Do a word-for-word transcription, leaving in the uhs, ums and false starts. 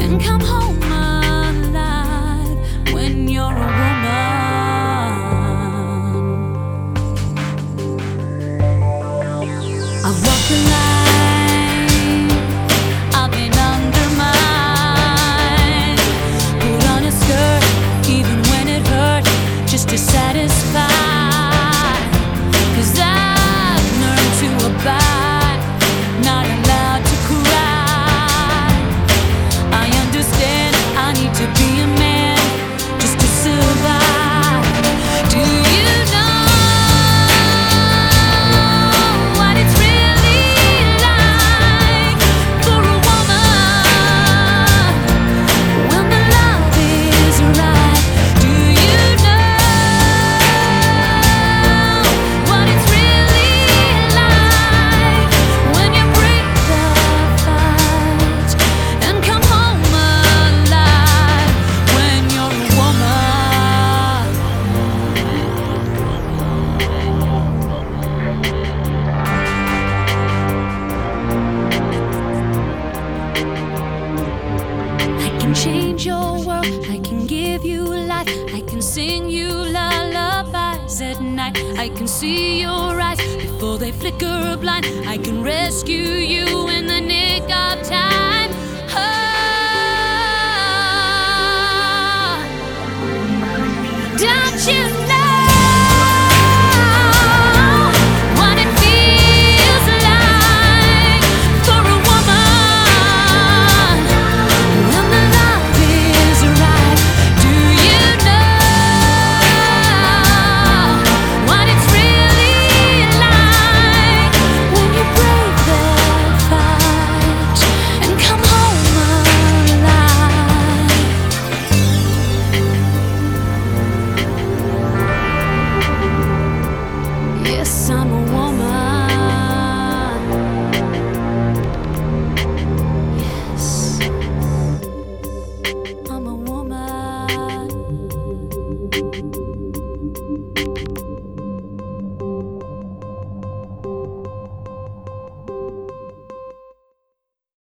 and come home alive when you're a woman. I've walked the line, I've been undermined, put on a skirt even when it hurt, just to satisfy. 'Cause I've learned to abide, not allowed to cry. I understand I need to be a man just to survive. Do you know what it's really like for a woman when the love is right? Do you know what it's really like when you break the fight and come home alive when you're a woman? I can change your world, I can give you life, I can sing you lullabies at night. I can see your eyes before they flicker blind. I can rescue you in the nick of time. Oh, don't you know what it feels like for a woman when the love is right? Do you know what it's really like when you break the fight and come home alive? Yes, I'm a woman. Yes, I'm a woman.